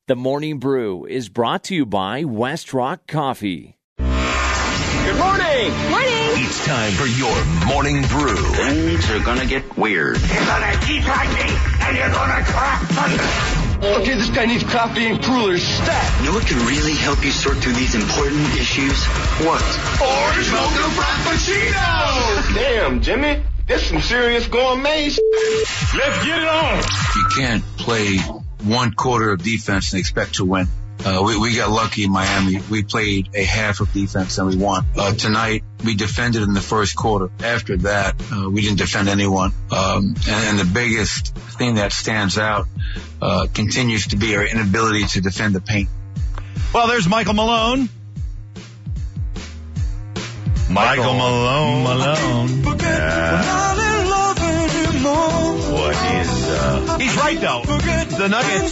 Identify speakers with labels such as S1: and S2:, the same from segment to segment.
S1: The Morning Brew is brought to you by West Rock Coffee.
S2: Good morning!
S3: Morning!
S4: It's time for your Morning Brew.
S5: Things are gonna get weird.
S6: You're gonna keep like me, and you're gonna crack thunder.
S7: Okay, this guy needs coffee and crullers stat.
S5: You know what can really help you sort through these important issues? What?
S6: Orange mocha frappuccino!
S7: Damn, Jimmy, this some serious gourmet.
S6: Let's get it on!
S8: You can't play one quarter of defense and expect to win. We got lucky in Miami. We played a half of defense and we won. Tonight, we defended in the first quarter. After that, we didn't defend anyone. And the biggest thing that stands out continues to be our inability to defend the paint.
S9: Well, there's Michael Malone.
S10: Michael Malone.
S9: What is, he's right, though. The Nuggets,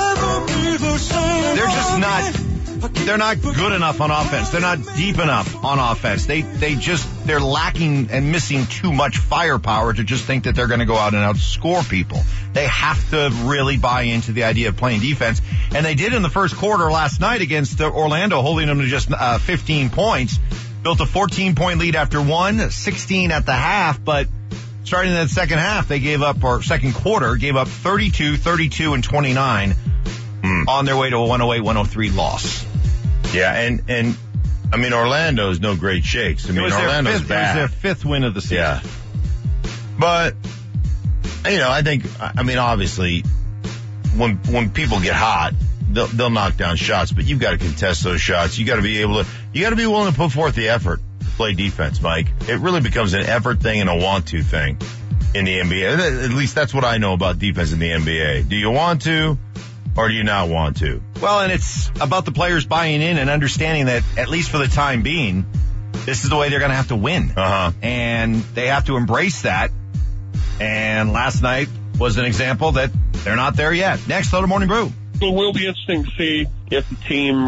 S9: they're not good enough on offense. They're not deep enough on offense. They're lacking and missing too much firepower to just think that they're going to go out and outscore people. They have to really buy into the idea of playing defense. And they did in the first quarter last night against Orlando, holding them to just 15 points. Built a 14-point lead after 16 at the half, but starting in the second half, second quarter, gave up 32, 32, and 29 on their way to a 108-103 loss.
S10: Yeah, and I mean, Orlando's no great shakes. I mean, Orlando's bad.
S9: It was their fifth win of the season.
S10: Yeah. But, obviously, when people get hot, they'll knock down shots, but you've got to contest those shots. You got to be willing to put forth the effort to play defense, Mike. It really becomes an effort thing and a want-to thing in the NBA. At least that's what I know about defense in the NBA. Do you want to, or do you not want to?
S9: Well, and it's about the players buying in and understanding that, at least for the time being, this is the way they're going to have to win. And they have to embrace that. And last night was an example that they're not there yet. Next, on the Morning Brew.
S11: It will be interesting to see if the team,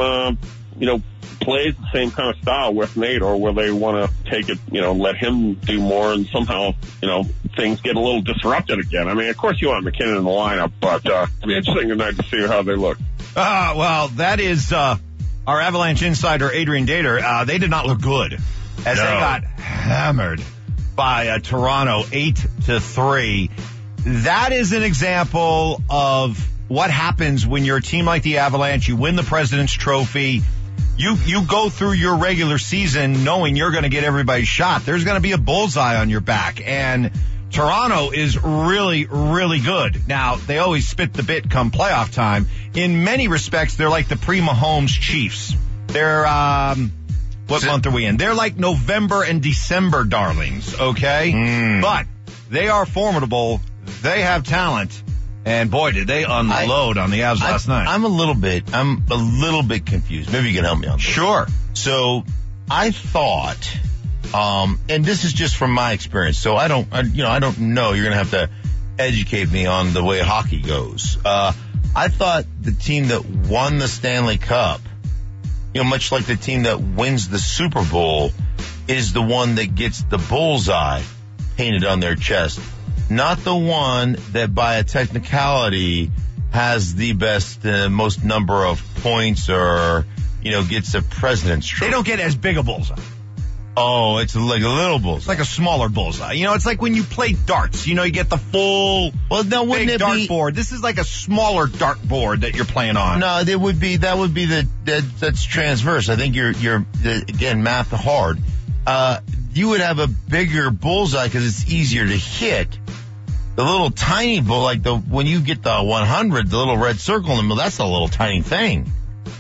S11: plays the same kind of style with Nate, or will they want to take it, let him do more and somehow, things get a little disrupted again. I mean, of course you want McKinnon in the lineup, but it'll be interesting tonight to see how they look.
S9: Well, that is our Avalanche insider, Adrian Dater. They did not look good as they got hammered by Toronto 8-3. That is an example of what happens when you're a team like the Avalanche. You win the President's Trophy. You go through your regular season knowing you're going to get everybody's shot. There's going to be a bullseye on your back. And Toronto is really, really good. Now, they always spit the bit come playoff time. In many respects, they're like the pre-Mahomes Chiefs. They're, what month are we in? They're like November and December darlings, okay? But they are formidable. They have talent. And boy, did they unload on the Avs last night.
S10: I'm a little bit confused. Maybe you can help me on this.
S9: Sure.
S10: So I thought, and this is just from my experience, so I don't know. You're going to have to educate me on the way hockey goes. I thought the team that won the Stanley Cup, much like the team that wins the Super Bowl, is the one that gets the bullseye painted on their chest. Not the one that by a technicality has the best, most number of points or, gets a President's Trophy.
S9: They don't get as big a bullseye.
S10: Oh, it's like a little bullseye.
S9: It's like a smaller bullseye. It's like when you play darts. You get the full big dartboard. This is like a smaller dartboard that you're playing on.
S10: No, that would be that's transverse. I think you're again, math hard. You would have a bigger bullseye because it's easier to hit. The little tiny bull, like when you get the 100, the little red circle in the middle, that's a little tiny thing.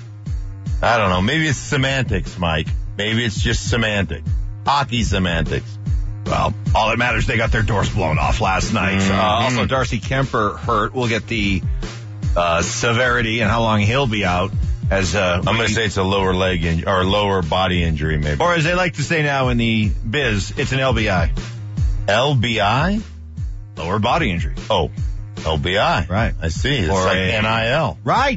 S10: I don't know. Maybe it's semantics, Mike. Maybe it's just semantics. Hockey semantics.
S9: Well, all that matters, they got their doors blown off last night. Also, Darcy Kemper hurt. We'll get the severity and how long he'll be out. I'm
S10: going to say it's a lower leg or lower body injury, maybe.
S9: Or as they like to say now in the biz, it's an LBI.
S10: LBI?
S9: Lower body injury.
S10: Oh, LBI.
S9: Right.
S10: I see. It's like NIL.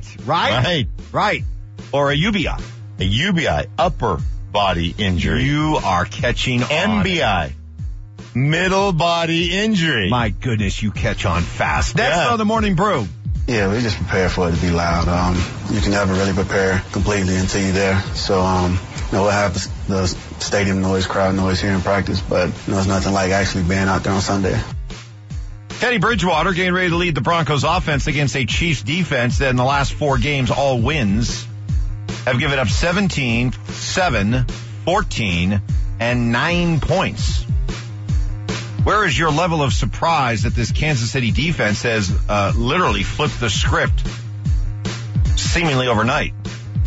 S9: Right. Or a UBI.
S10: A UBI, upper body injury.
S9: You are catching on.
S10: MBI, middle body injury.
S9: My goodness, you catch on fast. Next on the Morning Brew.
S3: Yeah, we just prepare for it to be loud. You can never really prepare completely until you're there. So, we'll have the stadium noise, crowd noise here in practice, but it's nothing like actually being out there on Sunday.
S9: Teddy Bridgewater getting ready to lead the Broncos offense against a Chiefs defense that in the last 4 games, all wins, have given up 17, 7, 14, and 9 points. Where is your level of surprise that this Kansas City defense has literally flipped the script seemingly overnight?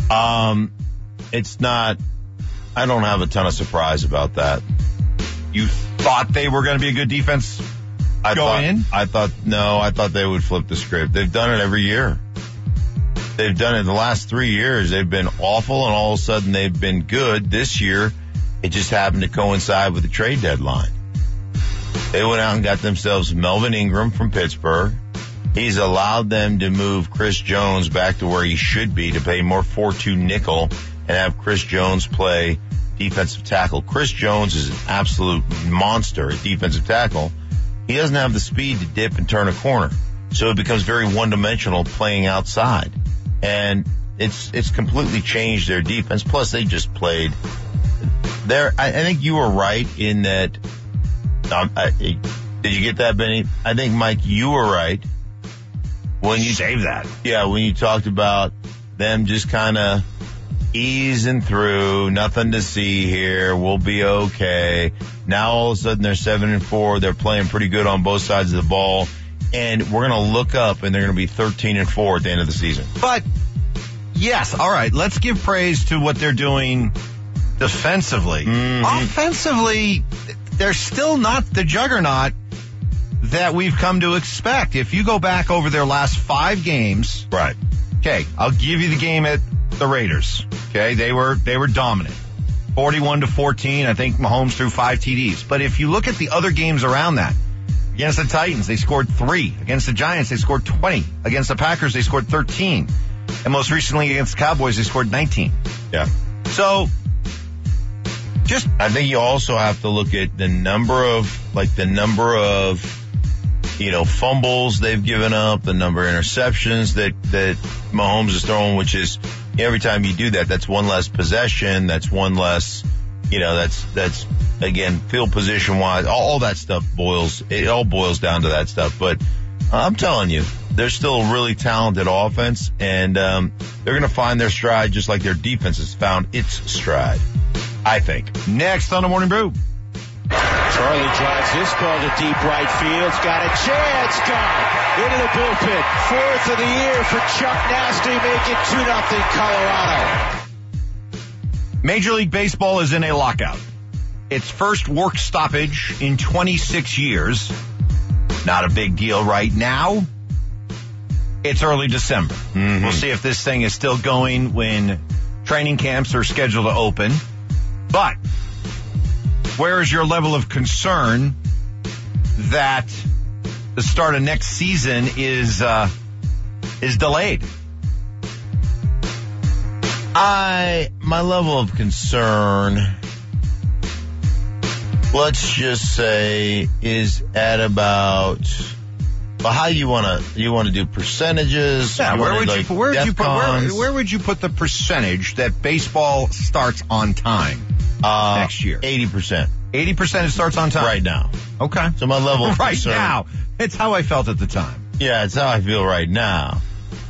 S10: It's not, I don't have a ton of surprise about that.
S9: You thought they were going to be a good defense
S10: I thought they would flip the script. They've done it every year. They've done it the last 3 years. They've been awful, and all of a sudden they've been good. This year, it just happened to coincide with the trade deadline. They went out and got themselves Melvin Ingram from Pittsburgh. He's allowed them to move Chris Jones back to where he should be, to pay more 4-2 nickel and have Chris Jones play defensive tackle. Chris Jones is an absolute monster at defensive tackle. He doesn't have the speed to dip and turn a corner, so it becomes very one-dimensional playing outside. And it's completely changed their defense. Plus, they just played there. I think you were right in that. Did you get that, Benny? I think, Mike, you were right when you
S9: save that.
S10: Yeah, when you talked about them just kind of easing through, nothing to see here, we'll be okay. Now all of a sudden they're 7-4. They're playing pretty good on both sides of the ball, and we're going to look up and they're going to be 13-4 at the end of the season.
S9: But yes, all right, let's give praise to what they're doing defensively. Mm-hmm. Offensively, they're still not the juggernaut that we've come to expect. If you go back over their last 5 games,
S10: right?
S9: Okay, I'll give you the game at the Raiders. Okay, they were dominant, 41-14. I think Mahomes threw 5 TDs. But if you look at the other games around that, against the Titans they scored 3. Against the Giants they scored 20. Against the Packers they scored 13. And most recently against the Cowboys they scored 19.
S10: Yeah.
S9: So, I
S10: think you also have to look at the number of fumbles they've given up, the number of interceptions that Mahomes is throwing, which is every time you do that, that's one less possession, that's one less, that's again, field position wise, all that stuff all boils down to that stuff. But I'm telling you, they're still a really talented offense, and they're going to find their stride just like their defense has found its stride, I think.
S9: Next on the Morning Brew.
S2: Charlie drives this ball to deep right field. Got a chance. Gone. Into the bullpen. 4th of the year for Chuck Nasty. Make it 2-0 Colorado.
S9: Major League Baseball is in a lockout. Its first work stoppage in 26 years. Not a big deal right now. It's early December. Mm-hmm. We'll see if this thing is still going when training camps are scheduled to open. But where is your level of concern that the start of next season is delayed?
S10: My level of concern, let's just say, is at about, well, how you want to do percentages?
S9: Yeah, where would you put the percentage that baseball starts on time next year?
S10: 80%.
S9: 80% it starts on time?
S10: Right now.
S9: Okay.
S10: So my level of
S9: right
S10: concern,
S9: now. It's how I felt at the time.
S10: Yeah, it's how I feel right now.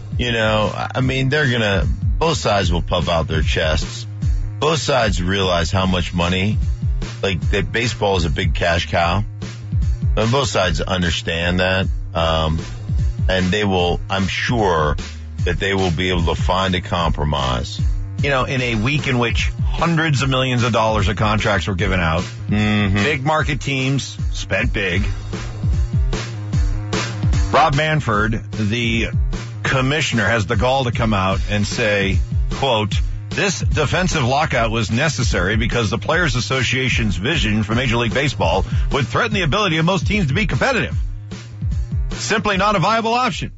S10: Both sides will puff out their chests. Both sides realize how much money, that baseball is a big cash cow. And both sides understand that. And I'm sure that they will be able to find a compromise.
S9: In a week in which hundreds of millions of dollars of contracts were given out, big market teams spent big. Rob Manfred, the commissioner, has the gall to come out and say, quote, "This defensive lockout was necessary because the Players Association's vision for Major League Baseball would threaten the ability of most teams to be competitive. Simply not a viable option."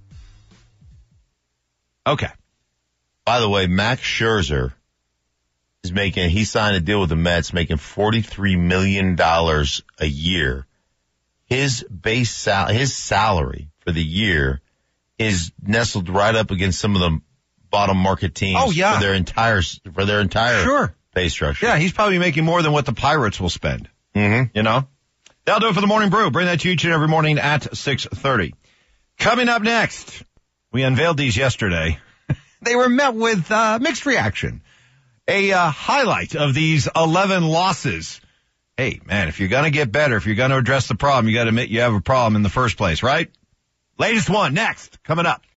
S9: Okay.
S10: By the way, Max Scherzer he signed a deal with the Mets making $43 million a year. His salary for the year is nestled right up against some of the bottom market teams.
S9: Oh, yeah.
S10: For their entire
S9: Sure.
S10: pay structure.
S9: Yeah, he's probably making more than what the Pirates will spend.
S10: Mm-hmm.
S9: You know? That'll do it for the Morning Brew. Bring that to you each and every morning at 6:30. Coming up next, we unveiled these yesterday. They were met with mixed reaction. A highlight of these 11 losses. Hey, man, if you're going to get better, if you're going to address the problem, you got to admit you have a problem in the first place, right? Latest one next, coming up.